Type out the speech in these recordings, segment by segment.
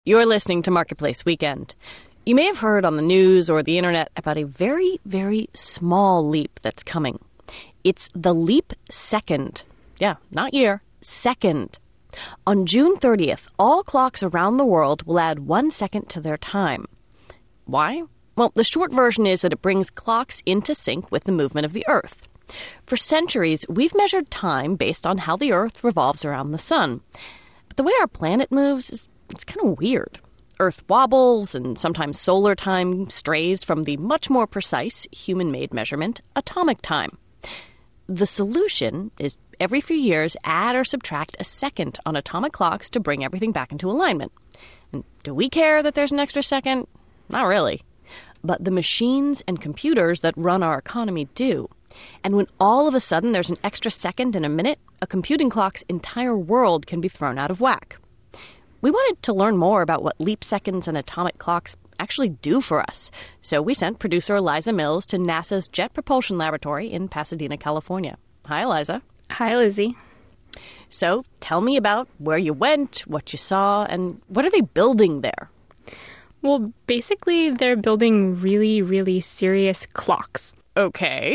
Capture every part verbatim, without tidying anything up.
You're listening to Marketplace Weekend. You may have heard on the news or the internet about a very, very small leap that's coming. It's the leap second. Yeah, not year, second. On June thirtieth, all clocks around the world will add one second to their time. Why? Well, the short version is that it brings clocks into sync with the movement of the Earth. For centuries, we've measured time based on how the Earth revolves around the sun. But the way our planet moves is it's kind of weird. Earth wobbles, and sometimes solar time strays from the much more precise human-made measurement, atomic time. The solution is every few years add or subtract a second on atomic clocks to bring everything back into alignment. And do we care that there's an extra second? Not really. But the machines and computers that run our economy do. And when all of a sudden there's an extra second in a minute, a computing clock's entire world can be thrown out of whack. We wanted to learn more about what leap seconds and atomic clocks actually do for us. So we sent producer Eliza Mills to NASA's Jet Propulsion Laboratory in Pasadena, California. Hi, Eliza. Hi, Lizzie. So tell me about where you went, what you saw, and what are they building there? Well, basically, they're building really, really serious clocks. Okay.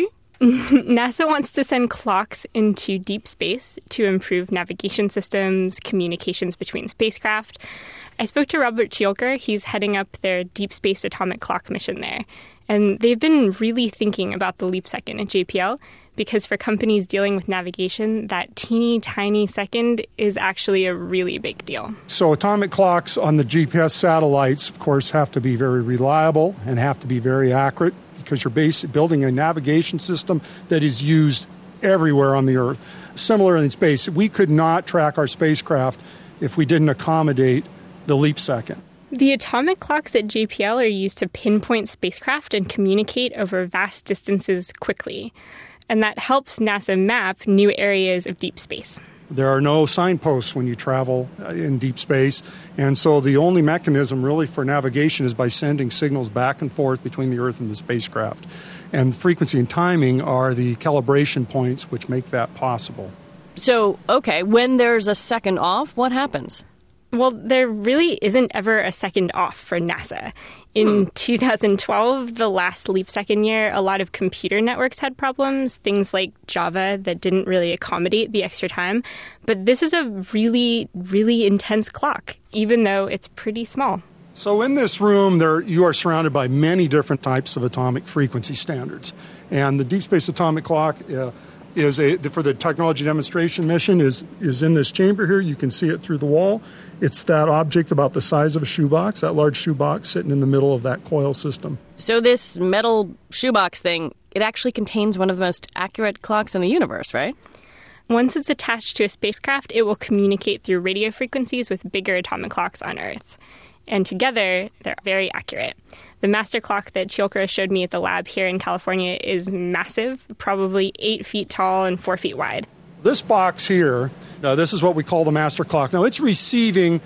NASA wants to send clocks into deep space to improve navigation systems, communications between spacecraft. I spoke to Robert Ciolker. He's heading up their Deep Space Atomic Clock mission there. And they've been really thinking about the leap second at J P L because for companies dealing with navigation, that teeny tiny second is actually a really big deal. So atomic clocks on the G P S satellites, of course, have to be very reliable and have to be very accurate, because you're basic, building a navigation system that is used everywhere on the Earth. Similar in space, we could not track our spacecraft if we didn't accommodate the leap second. The atomic clocks at J P L are used to pinpoint spacecraft and communicate over vast distances quickly. And that helps NASA map new areas of deep space. There are no signposts when you travel in deep space, and so the only mechanism really for navigation is by sending signals back and forth between the Earth and the spacecraft. And frequency and timing are the calibration points which make that possible. So, okay, when there's a second off, what happens? Well, there really isn't ever a second off for NASA. In hmm. two thousand twelve, the last leap second year, a lot of computer networks had problems, things like Java that didn't really accommodate the extra time. But this is a really, really intense clock, even though it's pretty small. So in this room, there you are surrounded by many different types of atomic frequency standards. And the Deep Space Atomic Clock uh, is a, for the technology demonstration mission is, is in this chamber here. You can see it through the wall. It's that object about the size of a shoebox, that large shoebox sitting in the middle of that coil system. So this metal shoebox thing, it actually contains one of the most accurate clocks in the universe, right? Once it's attached to a spacecraft, it will communicate through radio frequencies with bigger atomic clocks on Earth. And together, they're very accurate. The master clock that Ciolker showed me at the lab here in California is massive, probably eight feet tall and four feet wide. This box here, uh, this is what we call the master clock. Now, it's receiving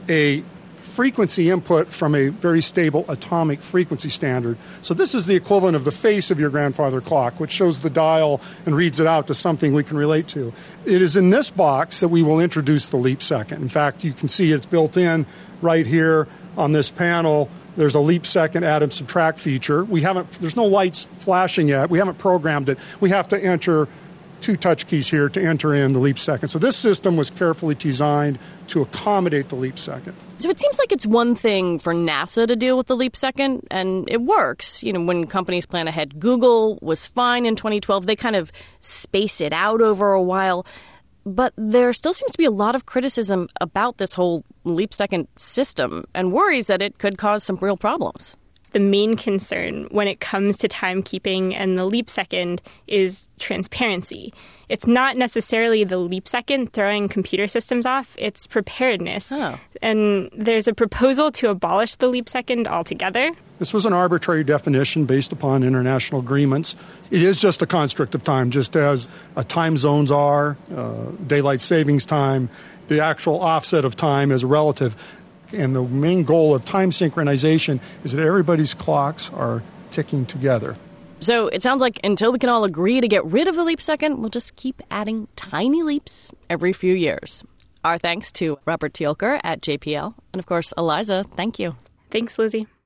a frequency input from a very stable atomic frequency standard. So this is the equivalent of the face of your grandfather clock, which shows the dial and reads it out to something we can relate to. It is in this box that we will introduce the leap second. In fact, you can see it's built in right here on this panel. There's a leap second add and subtract feature. We haven't, there's no lights flashing yet. We haven't programmed it. We have to enter two touch keys here to enter in the leap second. So this system was carefully designed to accommodate the leap second. So it seems like it's one thing for NASA to deal with the leap second, and it works. You know, when companies plan ahead, Google was fine in twenty twelve. They kind of space it out over a while. But there still seems to be a lot of criticism about this whole leap second system and worries that it could cause some real problems. The main concern when it comes to timekeeping and the leap second is transparency. It's not necessarily the leap second throwing computer systems off, it's preparedness. Oh. And there's a proposal to abolish the leap second altogether. This was an arbitrary definition based upon international agreements. It is just a construct of time, just as uh, time zones are, uh, daylight savings time, the actual offset of time is relative. And the main goal of time synchronization is that everybody's clocks are ticking together. So it sounds like until we can all agree to get rid of the leap second, we'll just keep adding tiny leaps every few years. Our thanks to Robert Teolker at J P L. And of course, Eliza, thank you. Thanks, Lizzie.